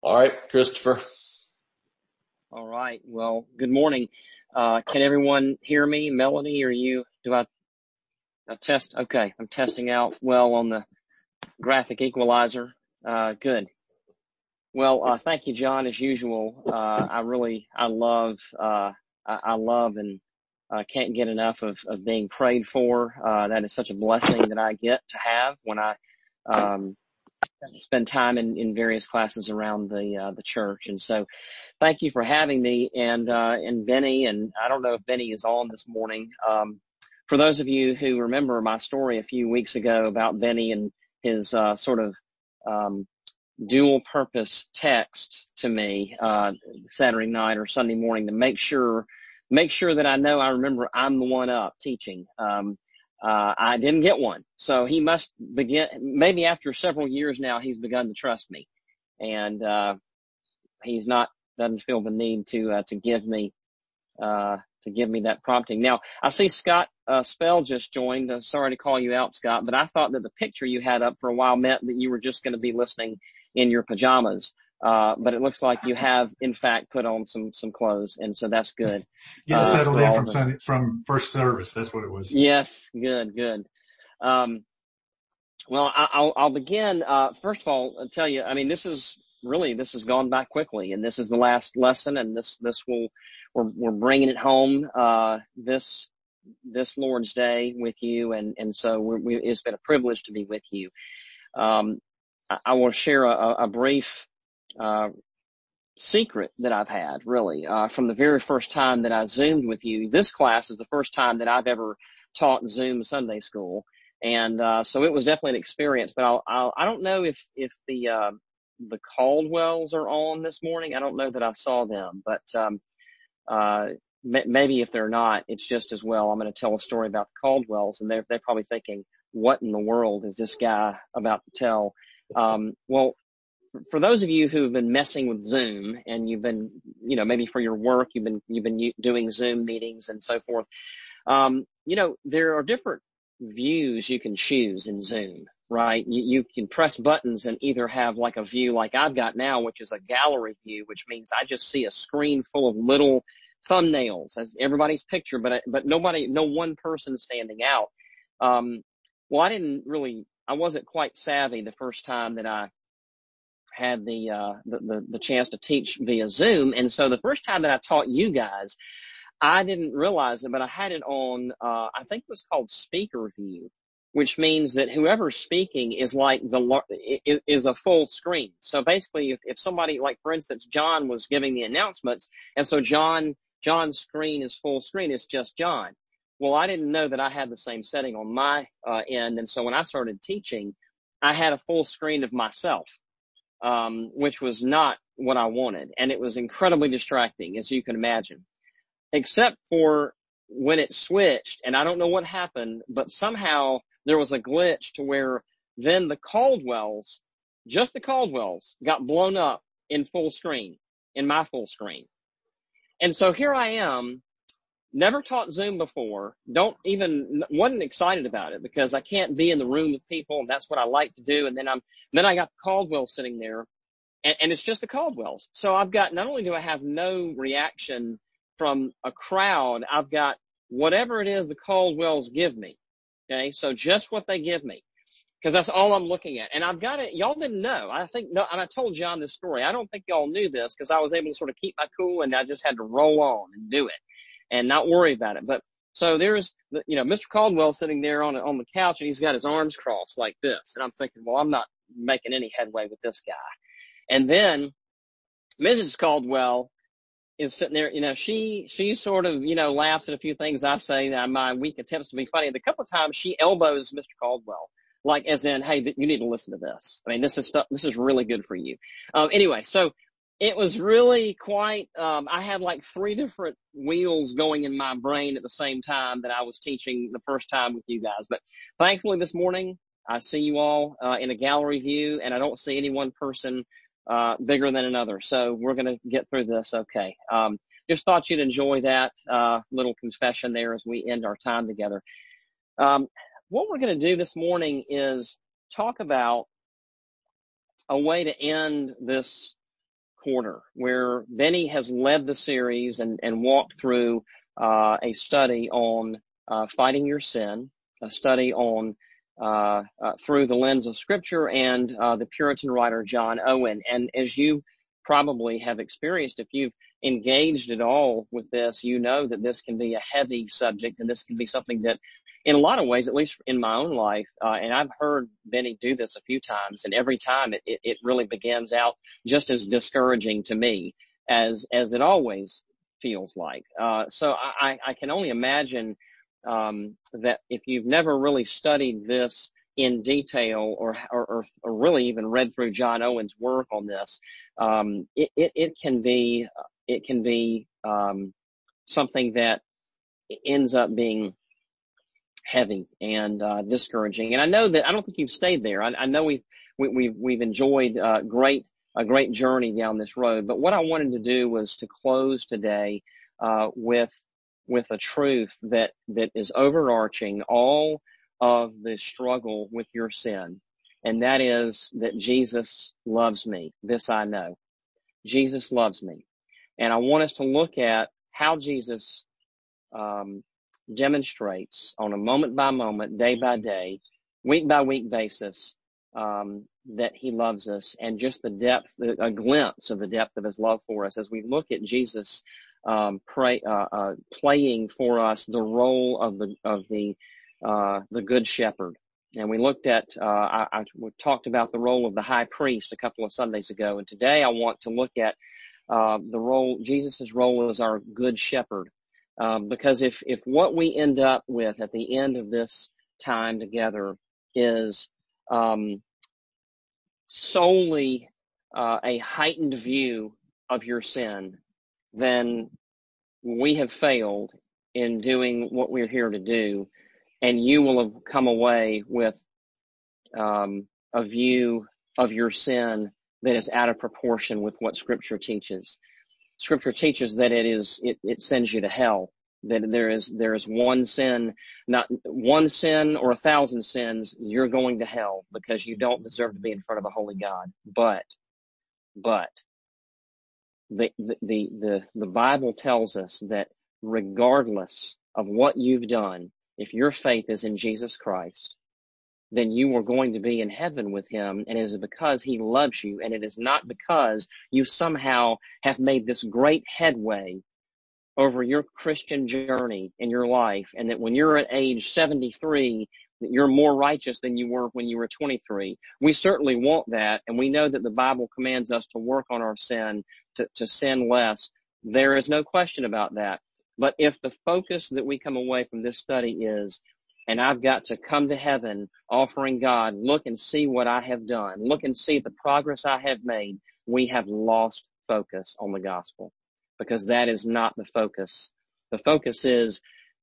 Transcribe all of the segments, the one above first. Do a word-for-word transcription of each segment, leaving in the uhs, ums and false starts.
All right, Christopher. All right. Well, good morning. Uh, can everyone hear me? Melanie, are you, do I, I test? Okay. I'm testing out well on the graphic equalizer. Uh, good. Well, uh, thank you, John, as usual. Uh, I really, I love, uh, I, I love and uh, can't get enough of, of being prayed for. Uh, that is such a blessing that I get to have when I, um, spend time in, in various classes around the, uh, the church. And so, thank you for having me, and uh, and Benny, and I don't know if Benny is on this morning. Um, for those of you who remember my story a few weeks ago about Benny and his uh, sort of um, dual purpose text to me uh, Saturday night or Sunday morning to make sure make sure that I know I remember I'm the one up teaching. Um, uh, I didn't get one, so he must begin. Maybe after several years now, he's begun to trust me, and uh, he's not. Doesn't feel the need to uh, to give me uh, to give me that prompting. Now I see Scott uh, Spell just joined. Uh, sorry to call you out, Scott, but I thought that the picture you had up for a while meant that you were just going to be listening in your pajamas. Uh, but it looks like you have in fact put on some some clothes, and so that's good. Getting Uh, settled for in all from the Sunday, from first service. That's what it was. yes, good, good. Um, Well, I- I'll, I'll begin. Uh, first of all, I'll tell you, I mean, this is really, this has gone by quickly, and this is the last lesson, and this, this will, we're, we're bringing it home, uh, this, this Lord's Day with you. And, and so we're, we, it's been a privilege to be with you. Um, I, I will share a, a brief, uh, secret that I've had really, uh, from the very first time that I Zoomed with you. This class is the first time that I've ever taught Zoom Sunday school. And, uh, so it was definitely an experience, but I'll, I'll, I don't know if, if the, uh, the Caldwells are on this morning. I don't know that I saw them, but, um, uh, m- maybe if they're not, it's just as well. I'm going to tell a story about the Caldwells, and they're, they're probably thinking, what in the world is this guy about to tell? Um, well, for those of you who've been messing with Zoom and you've been, you know, maybe for your work, you've been, you've been doing Zoom meetings and so forth. Um, you know, there are different views you can choose in Zoom, right? You, you can press buttons and either have like a view like I've got now, which is a gallery view, which means I just see a screen full of little thumbnails as everybody's picture, but, but nobody, no one person standing out. Um, well, I didn't really, I wasn't quite savvy the first time that I had the, uh, the, the, the chance to teach via Zoom. And so the first time that I taught you guys, I didn't realize it, but I had it on, uh, I think it was called speaker view, which means that whoever's speaking is like the, is a full screen. So basically if, if somebody, like for instance, John was giving the announcements, and so John, John's screen is full screen, it's just John. Well, I didn't know that I had the same setting on my, uh, end. And so when I started teaching, I had a full screen of myself, um, which was not what I wanted. And it was incredibly distracting, as you can imagine, except for when it switched, and I don't know what happened, but somehow there was a glitch to where then the Caldwells, just the Caldwells, got blown up in full screen, in my full screen. And so here I am, never taught Zoom before, don't even, wasn't excited about it because I can't be in the room with people, and that's what I like to do. And then I'm, then I got Caldwell sitting there, and, and it's just the Caldwells. So I've got, not only do I have no reaction from a crowd, I've got whatever it is the Caldwells give me. Okay. So just what they give me, because that's all I'm looking at. And I've got it. Y'all didn't know. I think, no, and I told John this story. I don't think y'all knew this because I was able to sort of keep my cool, and I just had to roll on and do it and not worry about it. But so there's, you know, Mister Caldwell sitting there on, on the couch, and he's got his arms crossed like this. And I'm thinking, well, I'm not making any headway with this guy. And then Missus Caldwell is sitting there, you know, she, she sort of, you know, laughs at a few things I say, that my weak attempts to be funny. And a couple of times she elbows Mister Caldwell, like as in, hey, you need to listen to this. I mean, this is stuff, this is really good for you. Um, anyway, so it was really quite, um, I had like three different wheels going in my brain at the same time that I was teaching the first time with you guys. But thankfully this morning, I see you all, uh, in a gallery view, and I don't see any one person uh, bigger than another. So we're going to get through this. Okay. Um, just thought you'd enjoy that, uh, little confession there as we end our time together. Um, what we're going to do this morning is talk about a way to end this, quarter, where Benny has led the series and, and walked through uh, a study on uh, fighting your sin, a study on uh, uh, through the lens of Scripture and uh, the Puritan writer John Owen. And as you probably have experienced, if you've engaged at all with this, you know that this can be a heavy subject, and this can be something that, in a lot of ways, at least in my own life, uh, and I've heard Benny do this a few times, and every time it, it, it really begins out just as discouraging to me as as it always feels like. Uh, so I, I can only imagine um, that if you've never really studied this in detail, or, or or really even read through John Owen's work on this, um, it, it it can be it can be um, something that ends up being heavy and uh, discouraging. And I know that I don't think you've stayed there. I, I know we've we, we've we've enjoyed uh, great a great journey down this road. But what I wanted to do was to close today uh, with with a truth that that is overarching all of the struggle with your sin, and that is that Jesus loves me. This I know. Jesus loves me, and I want us to look at how Jesus um, demonstrates on a moment by moment, day by day, week by week basis um, that he loves us, and just the depth, a glimpse of the depth of his love for us as we look at Jesus um, pray, uh, uh, playing for us the role of the of the uh, the Good Shepherd. And we looked at, uh, I, I we talked about the role of the high priest a couple of Sundays ago, and today I want to look at uh, the role, Jesus' role as our Good Shepherd. Um, because if, if what we end up with at the end of this time together is um, solely uh, a heightened view of your sin, then we have failed in doing what we're here to do, and you will have come away with um, a view of your sin that is out of proportion with what Scripture teaches. Scripture teaches that it is it, it sends you to hell. That there is there is one sin, not one sin or a thousand sins, you're going to hell because you don't deserve to be in front of a holy God. But but the the the the, the Bible tells us that regardless of what you've done, if your faith is in Jesus Christ, then you are going to be in heaven with him, and it is because he loves you, and it is not because you somehow have made this great headway over your Christian journey in your life, and that when you're at age seventy-three, that you're more righteous than you were when you were twenty-three. We certainly want that, and we know that the Bible commands us to work on our sin, to, to sin less. There is no question about that. But if the focus that we come away from this study is, and I've got to come to heaven offering God, look and see what I have done, look and see the progress I have made, we have lost focus on the gospel, because that is not the focus. The focus is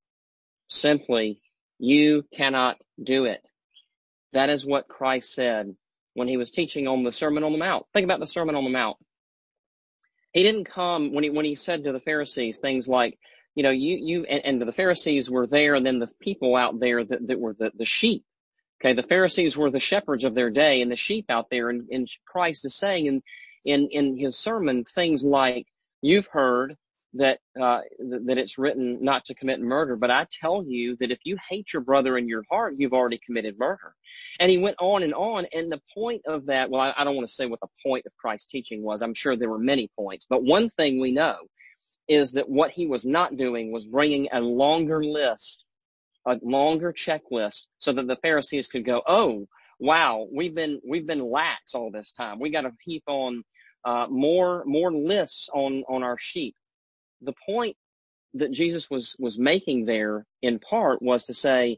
simply, you cannot do it. That is what Christ said when he was teaching on the Sermon on the Mount. Think about the Sermon on the Mount. He didn't come when he when he said to the Pharisees things like, you know, you, you, and, and the Pharisees were there, and then the people out there that, that were the, the sheep. Okay. The Pharisees were the shepherds of their day, and the sheep out there, and, and Christ is saying in, in, in his sermon things like, you've heard that, uh, th- that it's written not to commit murder, but I tell you that if you hate your brother in your heart, you've already committed murder. And he went on and on. And the point of that, well, I, I don't want to say what the point of Christ's teaching was. I'm sure there were many points, but one thing we know is that what he was not doing was bringing a longer list, a longer checklist, so that the Pharisees could go, oh, wow, we've been, we've been lax all this time. We got to heap on, uh, more, more lists on, on our sheep. The point that Jesus was, was making there in part was to say,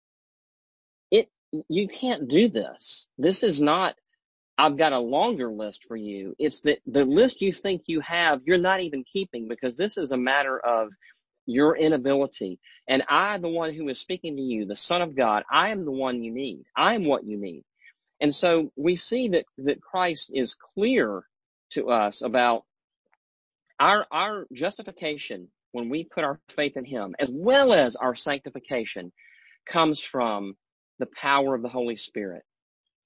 it, you can't do this. This is not, I've got a longer list for you. It's that the list you think you have, you're not even keeping, because this is a matter of your inability. And I, the one who is speaking to you, the Son of God, I am the one you need. I am what you need. And so we see that, that Christ is clear to us about our, our justification when we put our faith in him, as well as our sanctification, comes from the power of the Holy Spirit.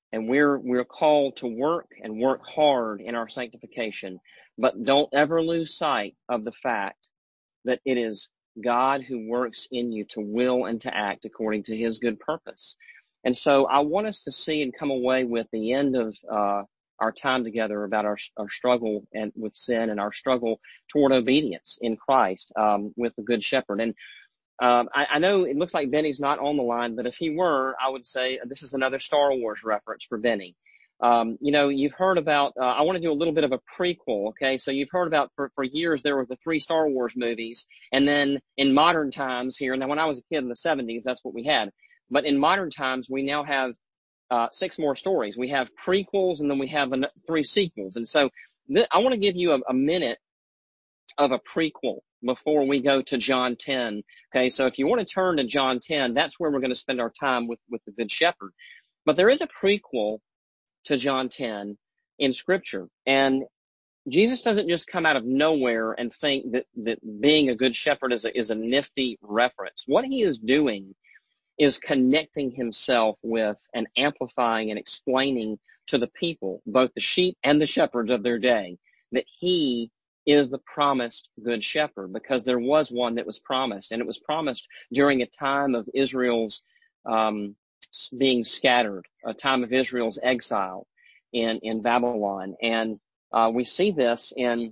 And we're, we're called to work and work hard in our sanctification, but don't ever lose sight of the fact that it is God who works in you to will and to act according to his good purpose. And so I want us to see and come away with the end of, uh, our time together about our, our struggle and with sin and our struggle toward obedience in Christ, um, with the Good Shepherd. And, um, I, I know it looks like Benny's not on the line, but if he were, I would say this is another Star Wars reference for Benny. Um, you know, you've heard about, uh, I want to do a little bit of a prequel, okay? So you've heard about, for, for years, there were the three Star Wars movies, and then in modern times here, now when I was a kid in the seventies, that's what we had. But in modern times, we now have, uh, six more stories. We have prequels, and then we have an, three sequels. And so th- I want to give you a, a minute of a prequel before we go to John ten, okay? So if you want to turn to John ten, that's where we're going to spend our time with, with the Good Shepherd. But there is a prequel to John ten in scripture. And Jesus doesn't just come out of nowhere and think that, that being a good shepherd is a, is a nifty reference. What he is doing is connecting himself with and amplifying and explaining to the people, both the sheep and the shepherds of their day, that he is the promised good shepherd, because there was one that was promised, and it was promised during a time of Israel's um being scattered, a time of Israel's exile in, in Babylon. And, uh, we see this in,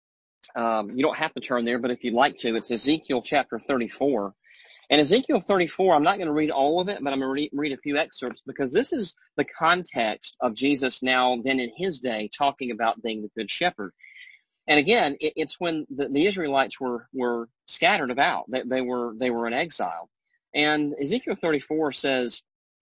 um, you don't have to turn there, but if you'd like to, it's Ezekiel chapter thirty-four. And Ezekiel thirty-four, I'm not going to read all of it, but I'm going to re- read a few excerpts, because this is the context of Jesus now, then in his day, talking about being the good shepherd. And again, it, it's when the, the Israelites were, were scattered about. They, they were, they were in exile. And Ezekiel thirty-four says,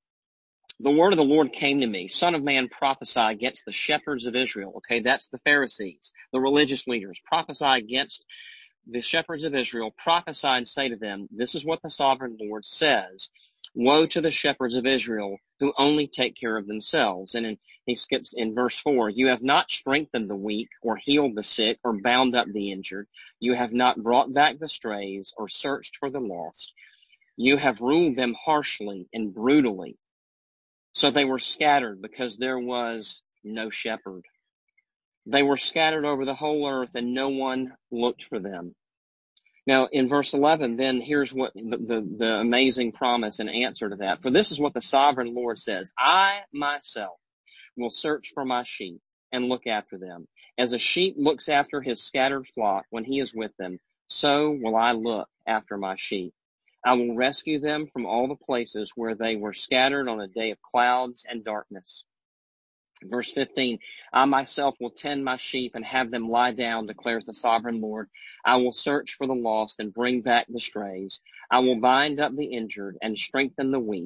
the word of the Lord came to me, Son of man, prophesy against the shepherds of Israel. Okay, that's the Pharisees, the religious leaders. Prophesy against the shepherds of Israel. Prophesy and say to them, this is what the sovereign Lord says. Woe to the shepherds of Israel who only take care of themselves. And in, he skips in verse four, you have not strengthened the weak or healed the sick or bound up the injured. You have not brought back the strays or searched for the lost. You have ruled them harshly and brutally. So they were scattered because there was no shepherd. They were scattered over the whole earth and no one looked for them. Now in verse eleven, then here's what the, the, the amazing promise and answer to that. For this is what the sovereign Lord says. I myself will search for my sheep and look after them. As a sheep looks after his scattered flock when he is with them, so will I look after my sheep. I will rescue them from all the places where they were scattered on a day of clouds and darkness. Verse fifteen, I myself will tend my sheep and have them lie down, declares the sovereign Lord. I will search for the lost and bring back the strays. I will bind up the injured and strengthen the weak.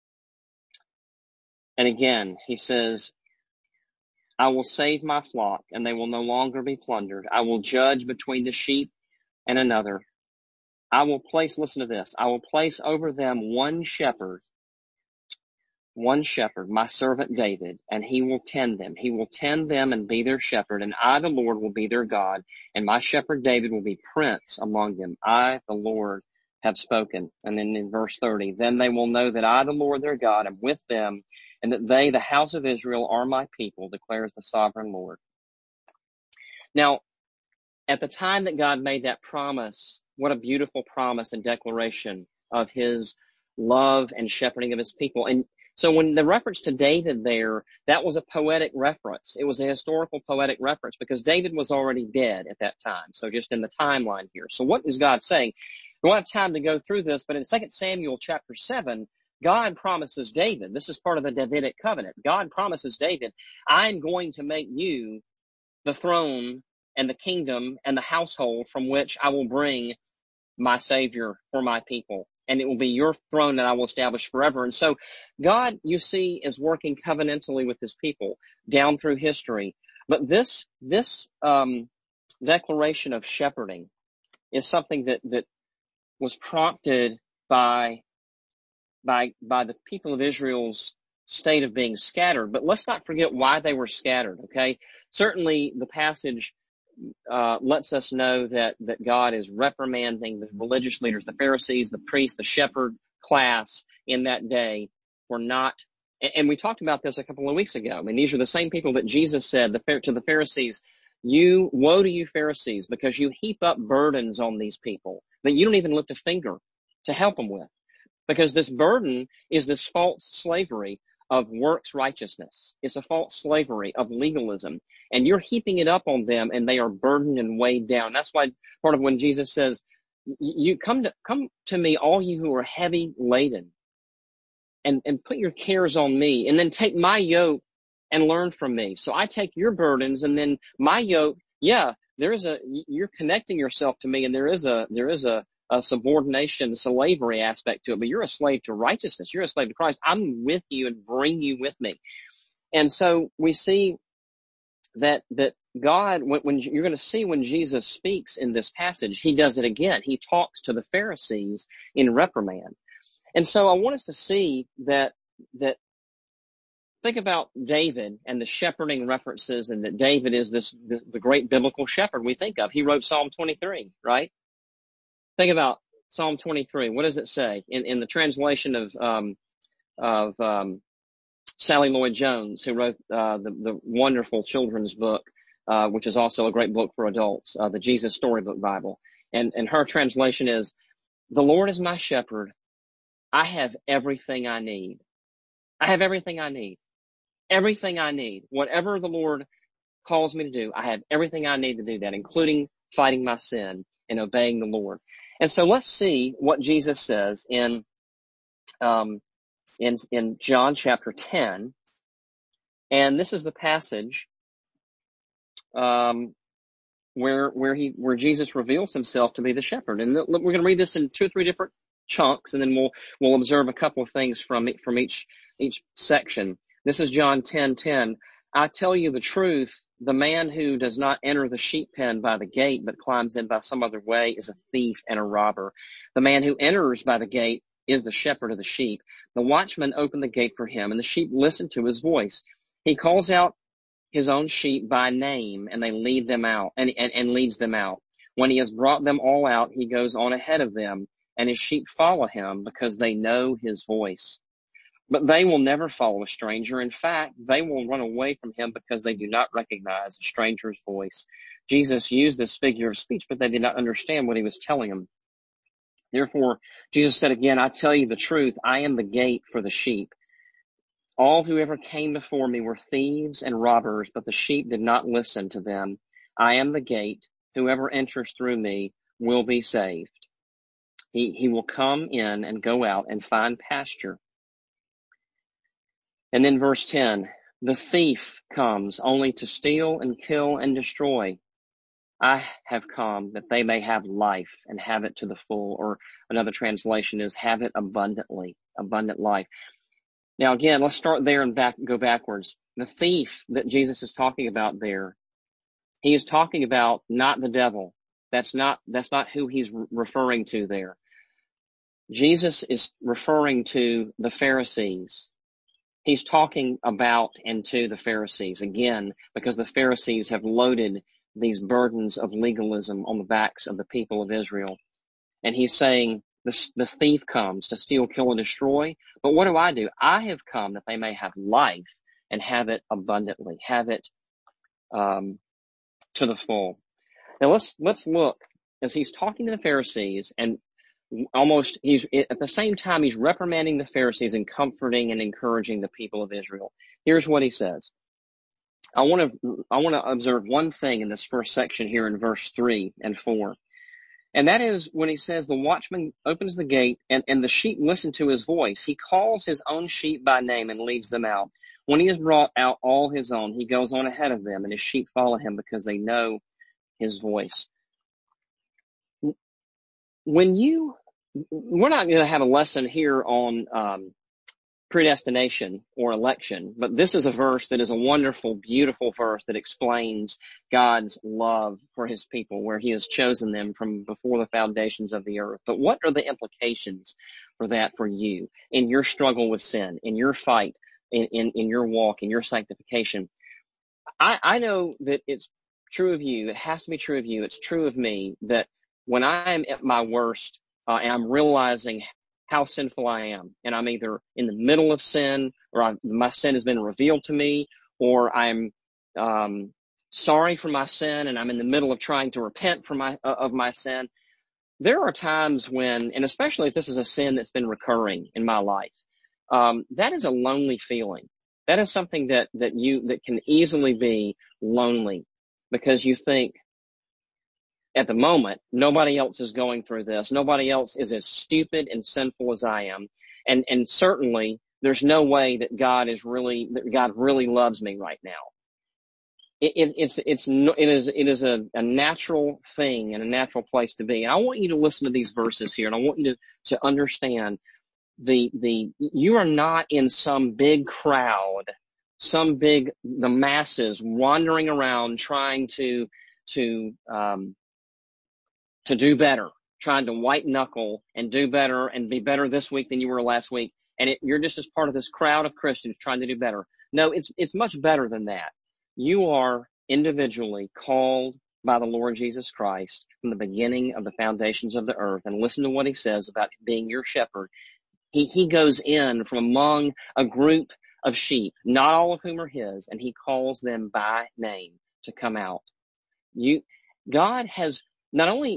And again, he says, I will save my flock and they will no longer be plundered. I will judge between the sheep and another. I will place, listen to this, I will place over them one shepherd, one shepherd, my servant David, and he will tend them. He will tend them and be their shepherd, and I, the Lord, will be their God, and my shepherd David will be prince among them. I, the Lord, have spoken. And then in verse thirty, then they will know that I, the Lord, their God, am with them, and that they, the house of Israel, are my people, declares the sovereign Lord. Now, at the time that God made that promise, what a beautiful promise and declaration of his love and shepherding of his people. And so when the reference to David there, that was a poetic reference. It was a historical poetic reference because David was already dead at that time. So just in the timeline here. So what is God saying? We don't have time to go through this, but in Second Samuel chapter seven, God promises David, this is part of the Davidic covenant. God promises David, I'm going to make you the throne and the kingdom and the household from which I will bring my Savior for my people. And it will be your throne that I will establish forever. And so God, you see, is working covenantally with his people down through history. But this, this, um, declaration of shepherding is something that, that was prompted by, by, by the people of Israel's state of being scattered. But let's not forget why they were scattered, okay? Certainly the passage Uh, lets us know that, that God is reprimanding the religious leaders, the Pharisees, the priests, the shepherd class in that day for not And, and we talked about this a couple of weeks ago. I mean, these are the same people that Jesus said the, to the Pharisees, you, woe to you Pharisees, because you heap up burdens on these people that you don't even lift a finger to help them with. Because this burden is this false slavery of works righteousness. It's a false slavery of legalism. And you're heaping it up on them, and they are burdened and weighed down. That's why part of when Jesus says, you come to, come to me, all you who are heavy laden, and, and put your cares on me, and then take my yoke and learn from me. So I take your burdens, and then my yoke, yeah, there is a, you're connecting yourself to me, and there is a, there is a, a subordination, slavery aspect to it, but you're a slave to righteousness. You're a slave to Christ. I'm with you and bring you with me. And so we see that, that God, when, when you're going to see when Jesus speaks in this passage, he does it again. He talks to the Pharisees in reprimand. And so I want us to see that, that think about David and the shepherding references, and that David is this, the, the great biblical shepherd we think of. He wrote Psalm twenty-three, right? Think about Psalm twenty-three. What does it say in, in the translation of, um, of, um, Sally Lloyd Jones, who wrote, uh, the, the wonderful children's book, uh, which is also a great book for adults, uh, the Jesus Storybook Bible. And, and her translation is, the Lord is my shepherd. I have everything I need. I have everything I need. Everything I need. Whatever the Lord calls me to do, I have everything I need to do that, including fighting my sin and obeying the Lord. And so let's see what Jesus says in, um, in, in John chapter ten. And this is the passage, um, where, where he, where Jesus reveals himself to be the shepherd. And we're going to read this in two or three different chunks, and then we'll, we'll observe a couple of things from, from each, each section. This is John ten ten. I tell you the truth, the man who does not enter the sheep pen by the gate, but climbs in by some other way, is a thief and a robber. The man who enters by the gate is the shepherd of the sheep. The watchman opened the gate for him, and the sheep listened to his voice. He calls out his own sheep by name, and they lead them out, and, and, and leads them out. When he has brought them all out, he goes on ahead of them, and his sheep follow him because they know his voice. But they will never follow a stranger. In fact, they will run away from him because they do not recognize a stranger's voice. Jesus used this figure of speech, but they did not understand what he was telling them. Therefore, Jesus said again, I tell you the truth, I am the gate for the sheep. All who ever came before me were thieves and robbers, but the sheep did not listen to them. I am the gate. Whoever enters through me will be saved. He, he will come in and go out and find pasture. And then verse ten, the thief comes only to steal and kill and destroy. I have come that they may have life and have it to the full. Or another translation is have it abundantly, abundant life. Now again, let's start there and back, go backwards. The thief that Jesus is talking about there, he is talking about not the devil. That's not, that's not who he's re- referring to there. Jesus is referring to the Pharisees. He's talking about and to the Pharisees again, because the Pharisees have loaded these burdens of legalism on the backs of the people of Israel. And he's saying the, the thief comes to steal, kill, and destroy. But what do I do? I have come that they may have life and have it abundantly, have it um, to the full. Now let's let's look as he's talking to the Pharisees, and almost he's at the same time he's reprimanding the Pharisees and comforting and encouraging the people of Israel. Here's what he says. I want to I want to observe one thing in this first section here in verse three and four. And that is when he says the watchman opens the gate and, and the sheep listen to his voice. He calls his own sheep by name and leads them out. When he has brought out all his own, he goes on ahead of them, and his sheep follow him because they know his voice. When you, we're not going to have a lesson here on um, predestination or election, but this is a verse that is a wonderful, beautiful verse that explains God's love for his people, where he has chosen them from before the foundations of the earth. But what are the implications for that for you in your struggle with sin, in your fight, in, in, in your walk, in your sanctification? I, I know that it's true of you. It has to be true of you. It's true of me that when I'm at my worst uh, and I'm realizing how sinful I am. And I'm either in the middle of sin, or I'm, my sin has been revealed to me, or I'm um, sorry for my sin and I'm in the middle of trying to repent from my uh, of my sin. There are times when, and especially if this is a sin that's been recurring in my life, um, that is a lonely feeling. That is something that, that you, that can easily be lonely, because you think at the moment, nobody else is going through this. Nobody else is as stupid and sinful as I am. And, and certainly there's no way that God is really, that God really loves me right now. It, it, it's, it's, it is, it is a, a natural thing and a natural place to be. And I want you to listen to these verses here, and I want you to, to understand the, the, you are not in some big crowd, some big, the masses wandering around trying to, to, um, to do better, trying to white knuckle and do better and be better this week than you were last week. And it, you're just as part of this crowd of Christians trying to do better. No, it's, it's much better than that. You are individually called by the Lord Jesus Christ from the beginning of the foundations of the earth. And listen to what he says about being your shepherd. He, he goes in from among a group of sheep, not all of whom are his, and he calls them by name to come out. You, God has not only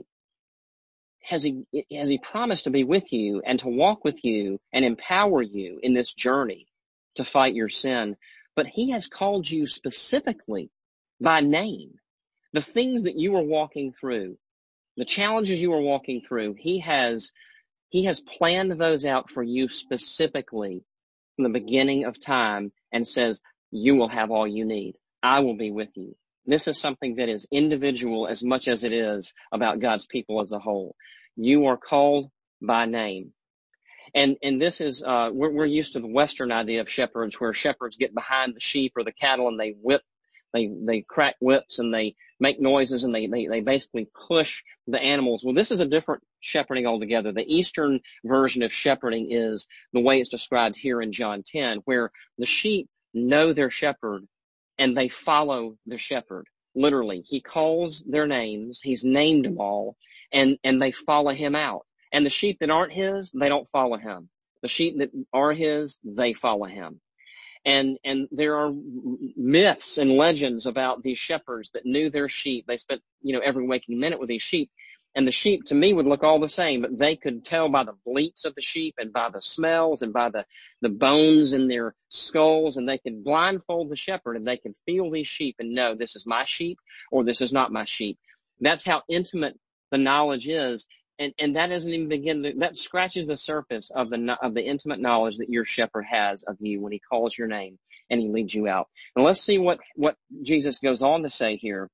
has he, has he promised to be with you and to walk with you and empower you in this journey to fight your sin, but he has called you specifically by name. The things that you are walking through, the challenges you are walking through, he has, he has planned those out for you specifically from the beginning of time, and says, you will have all you need. I will be with you. This is something that is individual as much as it is about God's people as a whole. You are called by name. And, and this is, uh, we're, we're used to the Western idea of shepherds, where shepherds get behind the sheep or the cattle and they whip, they, they crack whips and they make noises and they, they, they basically push the animals. Well, this is a different shepherding altogether. The Eastern version of shepherding is the way it's described here in John ten, where the sheep know their shepherd and they follow the shepherd. Literally, he calls their names. He's named them all, and, and they follow him out. And the sheep that aren't his, they don't follow him. The sheep that are his, they follow him. And, and there are myths and legends about these shepherds that knew their sheep. They spent, you know, every waking minute with these sheep. And the sheep to me would look all the same, but they could tell by the bleats of the sheep and by the smells and by the, the bones in their skulls, and they could blindfold the shepherd and they could feel these sheep and know this is my sheep or this is not my sheep. That's how intimate the knowledge is. And, and that doesn't even begin to, that scratches the surface of the, of the intimate knowledge that your shepherd has of you when he calls your name and he leads you out. And let's see what, what Jesus goes on to say here.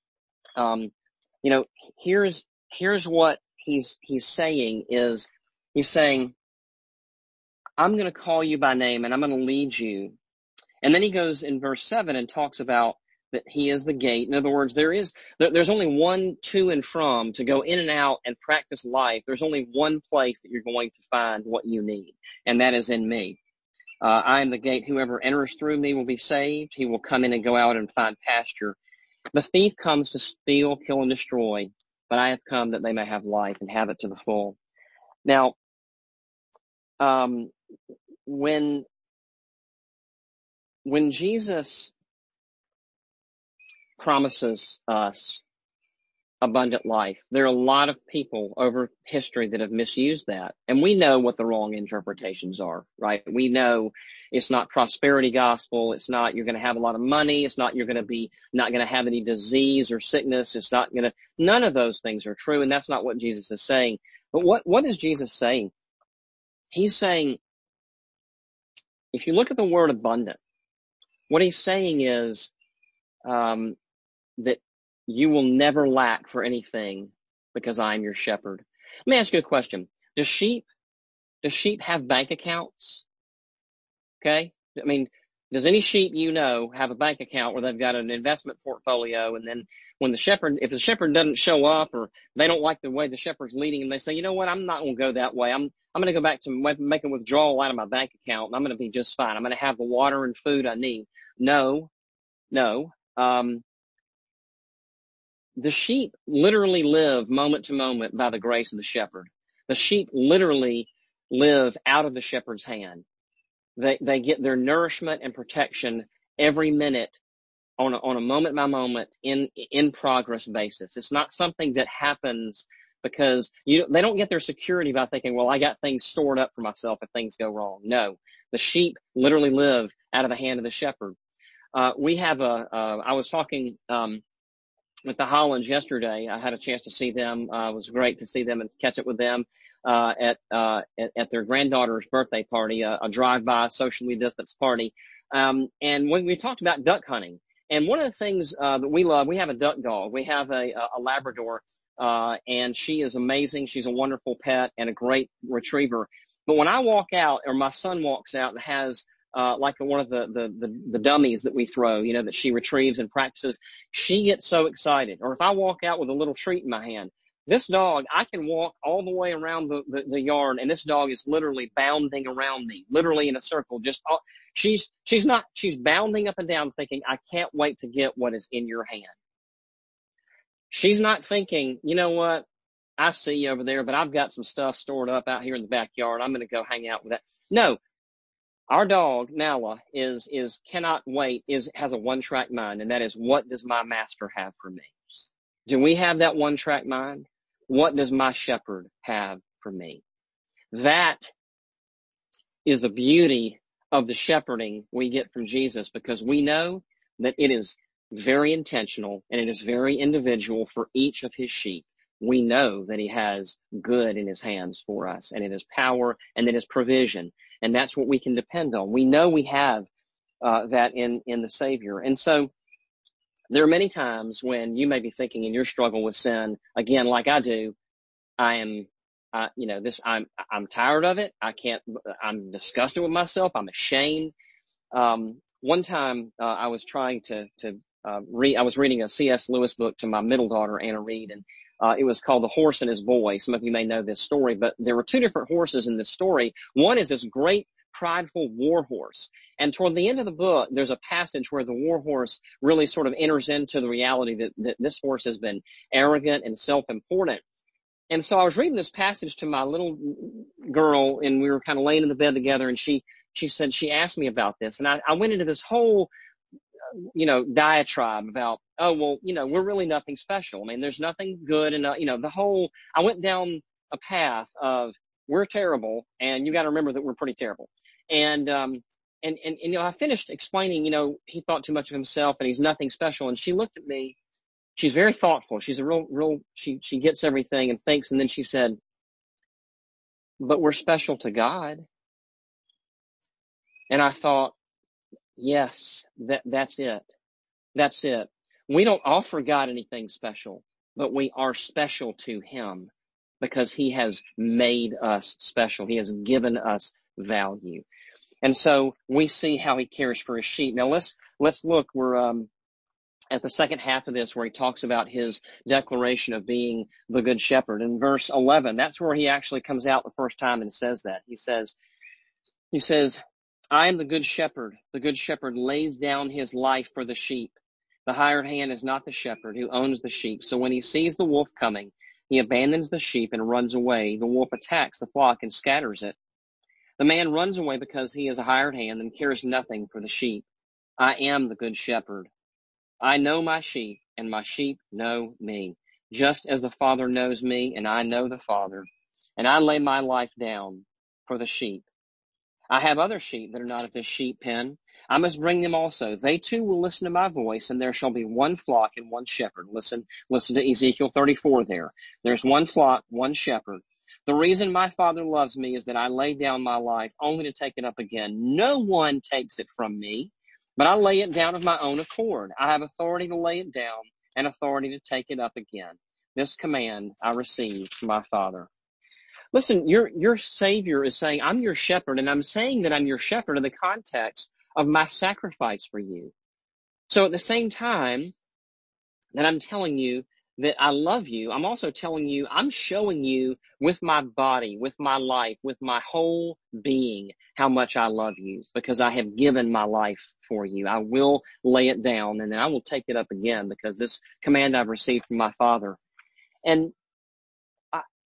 Um, you know, here's, here's what he's, he's saying is, he's saying, I'm going to call you by name and I'm going to lead you. And then he goes in verse seven and talks about that he is the gate. In other words, there is, there's only one to and from to go in and out and practice life. There's only one place that you're going to find what you need, and that is in me. Uh, I am the gate. Whoever enters through me will be saved. He will come in and go out and find pasture. The thief comes to steal, kill, and destroy, but I have come that they may have life and have it to the full. Now, um, when, when Jesus promises us abundant life, there are a lot of people over history that have misused that. And we know what the wrong interpretations are, right? We know it's not prosperity gospel. It's not you're going to have a lot of money. It's not you're going to be not going to have any disease or sickness. It's not going to, none of those things are true. And that's not what Jesus is saying. But what, what is Jesus saying? He's saying, if you look at the word abundant, what he's saying is, um, that you will never lack for anything because I am your shepherd. Let me ask you a question. Does sheep, does sheep have bank accounts? Okay. I mean, does any sheep you know have a bank account where they've got an investment portfolio, and then when the shepherd, if the shepherd doesn't show up or they don't like the way the shepherd's leading and they say, you know what, I'm not going to go that way. I'm, I'm going to go back to making withdrawal out of my bank account and I'm going to be just fine. I'm going to have the water and food I need. No, no. Um, The sheep literally live moment to moment by the grace of the shepherd. The sheep literally live out of the shepherd's hand. They, they get their nourishment and protection every minute on a, on a moment by moment in, in progress basis. It's not something that happens because you, they don't get their security by thinking, well, I got things stored up for myself if things go wrong. No, the sheep literally live out of the hand of the shepherd. Uh, we have a, uh, I was talking, um, with the Hollands yesterday. I had a chance to see them. Uh, it was great to see them and catch up with them, uh, at, uh, at, at their granddaughter's birthday party, a, a drive-by socially distanced party. Um, and when we talked about duck hunting, and one of the things, uh, that we love, we have a duck dog. We have a, a Labrador, uh, and she is amazing. She's a wonderful pet and a great retriever. But when I walk out, or my son walks out and has Uh, like one of the, the, the, the dummies that we throw, you know, that she retrieves and practices, she gets so excited. Or if I walk out with a little treat in my hand, this dog, I can walk all the way around the, the, the yard, and this dog is literally bounding around me, literally in a circle. Just, all, she's, she's not, she's bounding up and down thinking, I can't wait to get what is in your hand. She's not thinking, you know what, I see you over there, but I've got some stuff stored up out here in the backyard. I'm going to go hang out with that. No. Our dog, Nala, is, is, cannot wait, is, has a one-track mind, and that is, what does my master have for me? Do we have that one-track mind? What does my shepherd have for me? That is the beauty of the shepherding we get from Jesus, because we know that it is very intentional and it is very individual for each of his sheep. We know that he has good in his hands for us, and it is power and it is provision. And that's what we can depend on. We know we have uh, that in, in the Savior. And so there are many times when you may be thinking in your struggle with sin, again, like I do, I am, uh, you know, this, I'm, I'm tired of it. I can't, I'm disgusted with myself. I'm ashamed. Um, one time, uh, I was trying to, to, uh, read, I was reading a C S Lewis book to my middle daughter, Anna Reed, and Uh, it was called The Horse and His Boy. Some of you may know this story, but there were two different horses in this story. One is this great, prideful war horse. And toward the end of the book, there's a passage where the war horse really sort of enters into the reality that, that this horse has been arrogant and self-important. And so I was reading this passage to my little girl, and we were kind of laying in the bed together, and she, she said, she asked me about this. And I, I went into this whole you know, diatribe about, oh, well, you know, we're really nothing special. I mean, there's nothing good enough, you know, the whole, I went down a path of we're terrible, and you got to remember that we're pretty terrible. And, um, and, and, and, you know, I finished explaining, you know, he thought too much of himself and he's nothing special. And she looked at me. She's very thoughtful. She's a real, real, she, she gets everything and thinks. And then she said, but we're special to God. And I thought, yes, that, that's it. That's it. We don't offer God anything special, but we are special to him because he has made us special. He has given us value. And so we see how he cares for his sheep. Now let's, let's look, we're, um, at the second half of this where he talks about his declaration of being the good shepherd. In verse eleven, that's where he actually comes out the first time and says that. He says, he says, I am the good shepherd. The good shepherd lays down his life for the sheep. The hired hand is not the shepherd who owns the sheep. So when he sees the wolf coming, he abandons the sheep and runs away. The wolf attacks the flock and scatters it. The man runs away because he is a hired hand and cares nothing for the sheep. I am the good shepherd. I know my sheep, and my sheep know me, just as the Father knows me, and I know the Father. And I lay my life down for the sheep. I have other sheep that are not of this sheep pen. I must bring them also. They too will listen to my voice, and there shall be one flock and one shepherd. Listen, listen to Ezekiel thirty-four there. There's one flock, one shepherd. The reason my Father loves me is that I lay down my life only to take it up again. No one takes it from me, but I lay it down of my own accord. I have authority to lay it down and authority to take it up again. This command I received from my Father. Listen, your, your Savior is saying, I'm your shepherd, and I'm saying that I'm your shepherd in the context of my sacrifice for you. So at the same time that I'm telling you that I love you, I'm also telling you, I'm showing you with my body, with my life, with my whole being, how much I love you, because I have given my life for you. I will lay it down, and then I will take it up again, because this command I've received from my Father. And I,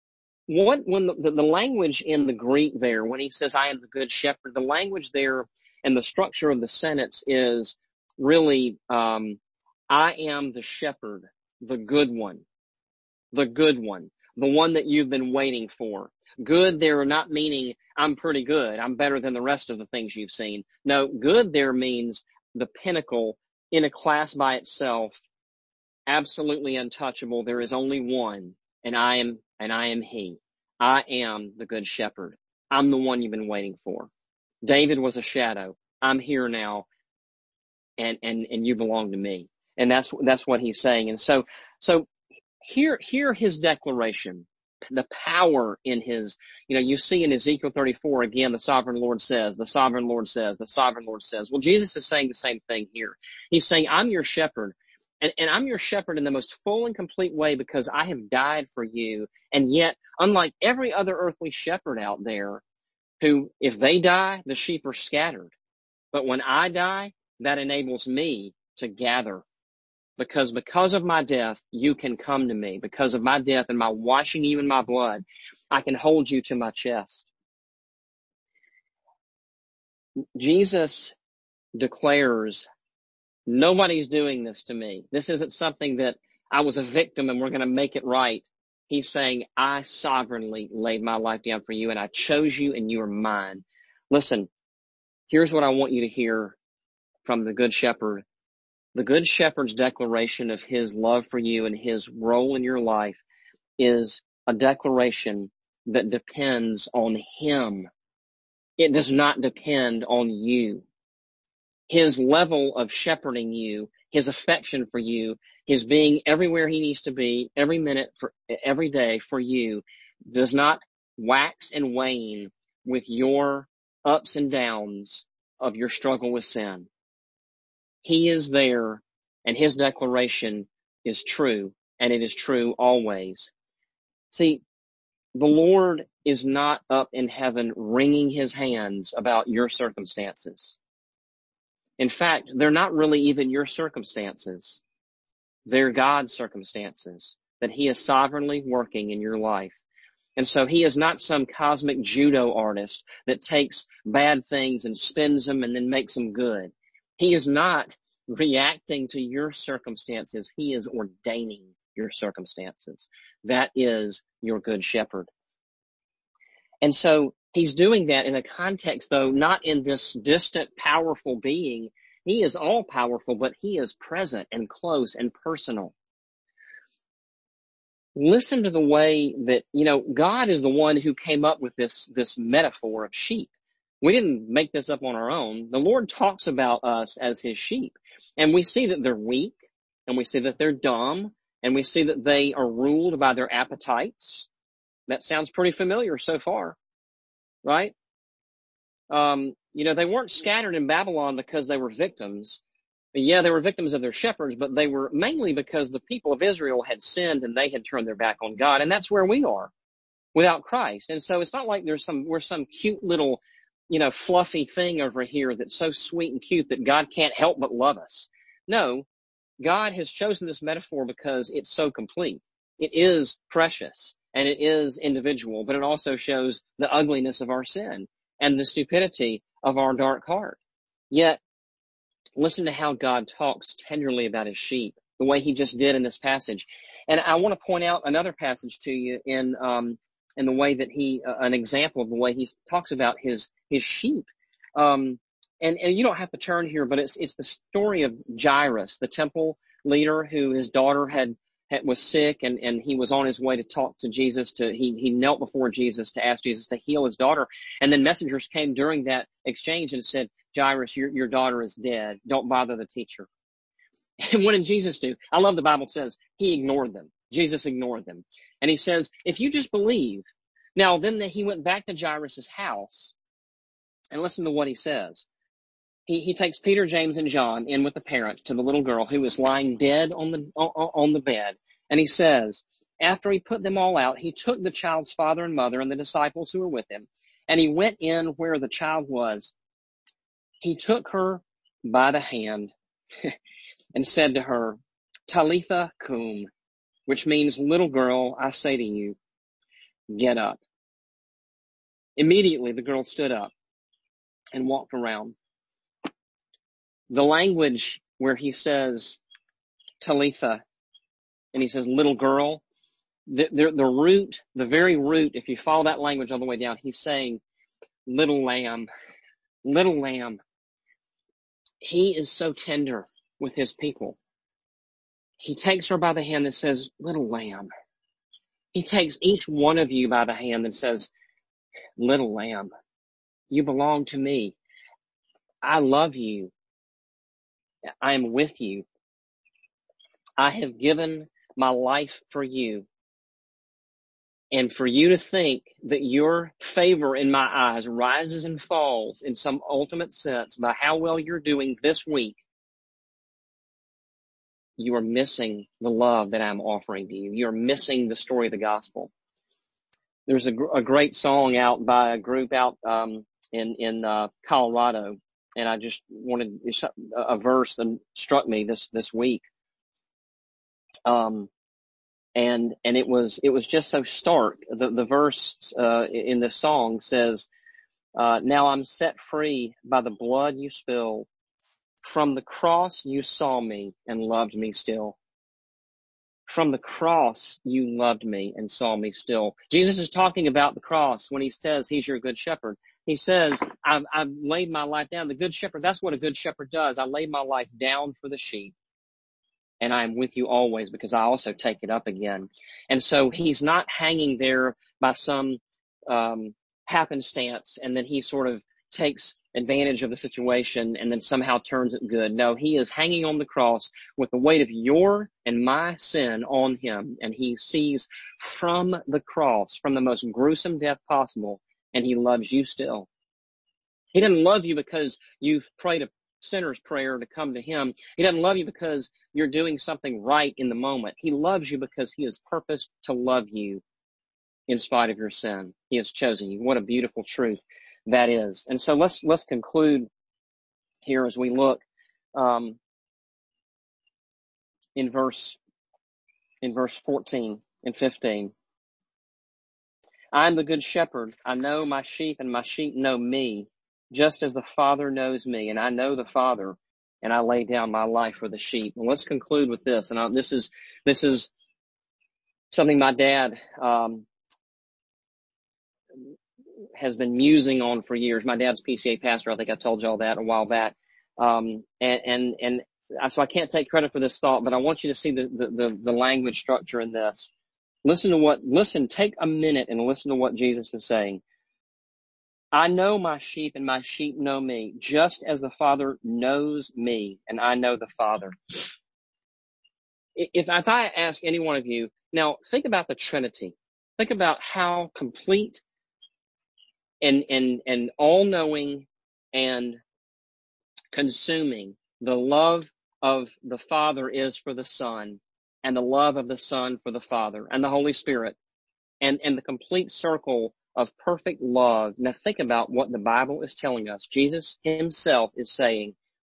what, when the, the, the language in the Greek there, when he says, I am the good shepherd, the language there and the structure of the sentence is really, um, I am the shepherd, the good one, the good one, the one that you've been waiting for. Good there not meaning I'm pretty good, I'm better than the rest of the things you've seen. No, good there means the pinnacle in a class by itself, absolutely untouchable. There is only one, and I am, and I am he. I am the good shepherd. I'm the one you've been waiting for. David was a shadow. I'm here now, and, and, and you belong to me. And that's, that's what he's saying. And so, so hear, hear his declaration, the power in his, you know, you see in Ezekiel thirty-four, again, the sovereign Lord says, the sovereign Lord says, the sovereign Lord says. Well, Jesus is saying the same thing here. He's saying, I'm your shepherd. And, and I'm your shepherd in the most full and complete way because I have died for you. And yet, unlike every other earthly shepherd out there, who, if they die, the sheep are scattered. But when I die, that enables me to gather. Because, because of my death, you can come to me. Because of my death and my washing you in my blood, I can hold you to my chest. Jesus declares, nobody's doing this to me. This isn't something that I was a victim and we're going to make it right. He's saying, I sovereignly laid my life down for you and I chose you and you are mine. Listen, here's what I want you to hear from the Good Shepherd. The Good Shepherd's declaration of his love for you and his role in your life is a declaration that depends on him. It does not depend on you. His level of shepherding you, his affection for you, his being everywhere he needs to be, every minute, for every day for you, does not wax and wane with your ups and downs of your struggle with sin. He is there, and his declaration is true, and it is true always. See, the Lord is not up in heaven wringing his hands about your circumstances. In fact, they're not really even your circumstances. They're God's circumstances that he is sovereignly working in your life. And so he is not some cosmic judo artist that takes bad things and spins them and then makes them good. He is not reacting to your circumstances. He is ordaining your circumstances. That is your good shepherd. And so he's doing that in a context, though, not in this distant, powerful being. He is all powerful, but he is present and close and personal. Listen to the way that, you know, God is the one who came up with this, this metaphor of sheep. We didn't make this up on our own. The Lord talks about us as his sheep, and we see that they're weak, and we see that they're dumb, and we see that they are ruled by their appetites. That sounds pretty familiar so far, right? Um, you know, they weren't scattered in Babylon because they were victims. Yeah, they were victims of their shepherds, but they were mainly because the people of Israel had sinned and they had turned their back on God. And that's where we are without Christ. And so it's not like there's some, we're some cute little, you know, fluffy thing over here that's so sweet and cute that God can't help but love us. No, God has chosen this metaphor because it's so complete. It is precious and it is individual, but it also shows the ugliness of our sin and the stupidity of our dark heart. Yet, listen to how God talks tenderly about his sheep, the way he just did in this passage. And I want to point out another passage to you in, um, in the way that he, uh, an example of the way he talks about his, his sheep. Um, and, and you don't have to turn here, but it's, it's the story of Jairus, the temple leader who his daughter had, had was sick and, and he was on his way to talk to Jesus to, he, he knelt before Jesus to ask Jesus to heal his daughter. And then messengers came during that exchange and said, Jairus, your, your daughter is dead. Don't bother the teacher. And what did Jesus do? I love the Bible says he ignored them. Jesus ignored them. And he says, if you just believe. Now, then he went back to Jairus' house and listen to what he says. He, he takes Peter, James, and John in with the parents to the little girl who is lying dead on the, on, on the bed. And he says, after he put them all out, he took the child's father and mother and the disciples who were with him. And he went in where the child was. He took her by the hand and said to her, Talitha cum, which means, little girl, I say to you, Get up. Immediately, the girl stood up and walked around. The language where he says, Talitha, and he says, little girl, the, the, the root, the very root, if you follow that language all the way down, he's saying, little lamb, little lamb. He is so tender with his people. He takes her by the hand and says, little lamb. He takes each one of you by the hand and says, little lamb, you belong to me. I love you. I am with you. I have given my life for you. And for you to think that your favor in my eyes rises and falls in some ultimate sense by how well you're doing this week, you are missing the love that I'm offering to you. You're missing the story of the gospel. There's a, a great song out by a group out um, in in uh, Colorado, and I just wanted a verse that struck me this this week. Um, and and it was it was just so stark. The the verse uh, in the song says, uh, "Now I'm set free by the blood you spilled. From the cross you saw me and loved me still. From the cross you loved me and saw me still." Jesus is talking about the cross when he says he's your good shepherd. He says, I've, I've laid my life down. The good shepherd, that's what a good shepherd does. I laid my life down for the sheep. And I am with you always because I also take it up again. And so he's not hanging there by some um, happenstance and then he sort of takes advantage of the situation and then somehow turns it good. No, he is hanging on the cross with the weight of your and my sin on him. And he sees from the cross, from the most gruesome death possible, and he loves you still. He doesn't love you because you've prayed a sinner's prayer to come to him. He doesn't love you because you're doing something right in the moment. He loves you because he has purposed to love you in spite of your sin. He has chosen you. What a beautiful truth that is. And so let's let's conclude here as we look um, in verse in verse fourteen and fifteen. I am the good shepherd. I know my sheep, and my sheep know me, just as the Father knows me, and I know the Father, and I lay down my life for the sheep. And let's conclude with this. And I, this is this is something my dad um, has been musing on for years. My dad's P C A pastor. I think I told you all that a while back. Um, and, and, and so I can't take credit for this thought, but I want you to see the, the, the, the language structure in this. Listen to what, listen, take a minute and listen to what Jesus is saying. I know my sheep and my sheep know me, just as the Father knows me and I know the Father. If, if I ask any one of you, now think about the Trinity. Think about how complete and, and, and all-knowing and consuming the love of the Father is for the Son, and the love of the Son for the Father and the Holy Spirit, and, and the complete circle of perfect love. Now think about what the Bible is telling us. Jesus himself is saying,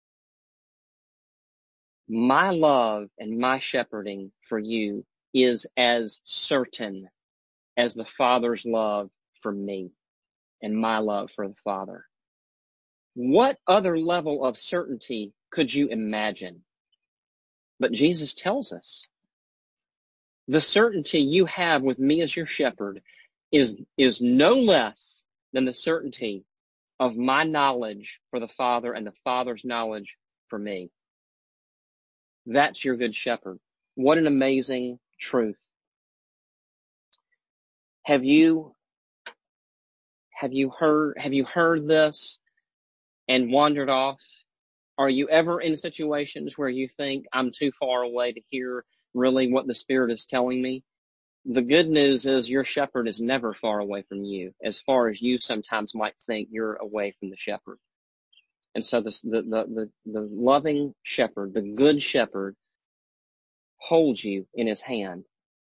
my love and my shepherding for you is as certain as the Father's love for me and my love for the Father. What other level of certainty could you imagine? But Jesus tells us the certainty you have with me as your shepherd is, is no less than the certainty of my knowledge for the Father and the Father's knowledge for me. That's your good shepherd. What an amazing truth. Have you, have you heard, have you heard this and wandered off? Are you ever in situations where you think I'm too far away to hear really what the Spirit is telling me? The good news is your shepherd is never far away from you, as far as you sometimes might think you're away from the shepherd. And so the, the, the, the, the loving shepherd, the good shepherd, holds you in his hand.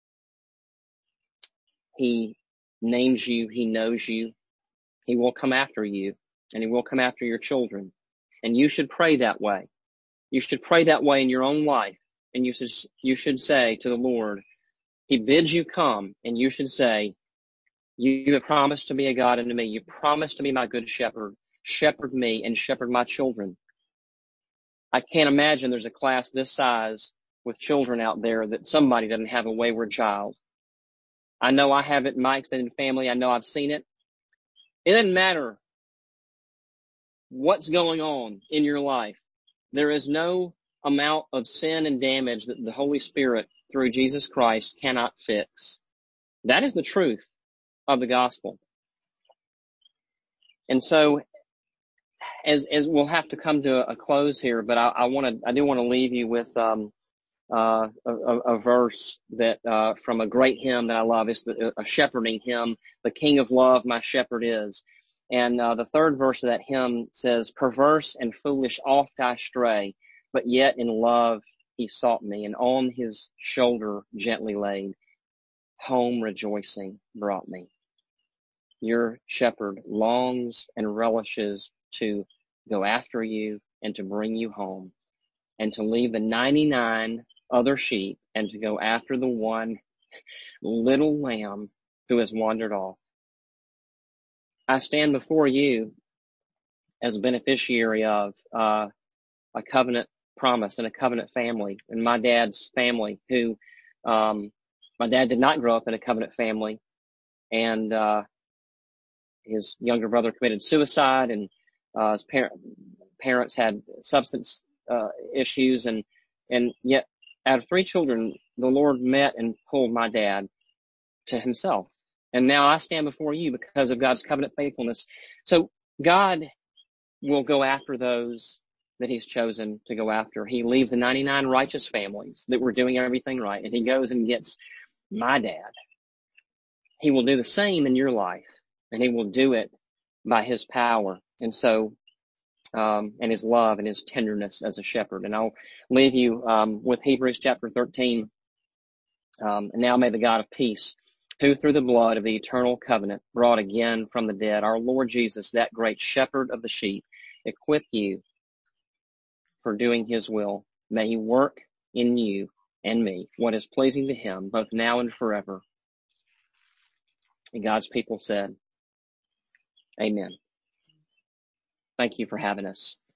He names you. He knows you. He will come after you, and he will come after your children. And you should pray that way. You should pray that way in your own life. And you should, you should say to the Lord, he bids you come, and you should say, You have promised to be a God unto me. You promised to be my good shepherd. Shepherd me and shepherd my children. I can't imagine there's a class this size with children out there that somebody doesn't have a wayward child. I know I have it in my extended family. I know I've seen it. It doesn't matter what's going on in your life. There is no amount of sin and damage that the Holy Spirit, through Jesus Christ, cannot fix. That is the truth of the gospel. And so, as as we'll have to come to a close here, but I, I want to, I do want to leave you with um, uh, a, a verse that uh, from a great hymn that I love. It's the, a shepherding hymn. The King of Love, my shepherd is. And uh, the third verse of that hymn says, "Perverse and foolish oft I stray, but yet in love he sought me, and on his shoulder gently laid, home rejoicing brought me." Your shepherd longs and relishes to go after you and to bring you home, and to leave the ninety-nine other sheep and to go after the one little lamb who has wandered off. I stand before you as a beneficiary of uh, a covenant promise and a covenant family, and my dad's family, who um, my dad did not grow up in a covenant family, and uh, his younger brother committed suicide, and uh, his par- parents had substance uh, issues, and and yet out of three children, the Lord met and pulled my dad to himself. And now I stand before you because of God's covenant faithfulness. So God will go after those that he's chosen to go after. He leaves the ninety-nine righteous families that were doing everything right, and he goes and gets my dad. He will do the same in your life, and he will do it by his power. And so, um, and his love and his tenderness as a shepherd. And I'll leave you, um, with Hebrews chapter thirteen. Um, and now may the God of peace, who through the blood of the eternal covenant brought again from the dead our Lord Jesus, that great shepherd of the sheep, equip you for doing his will. May he work in you and me what is pleasing to him, both now and forever. And God's people said, amen. Thank you for having us.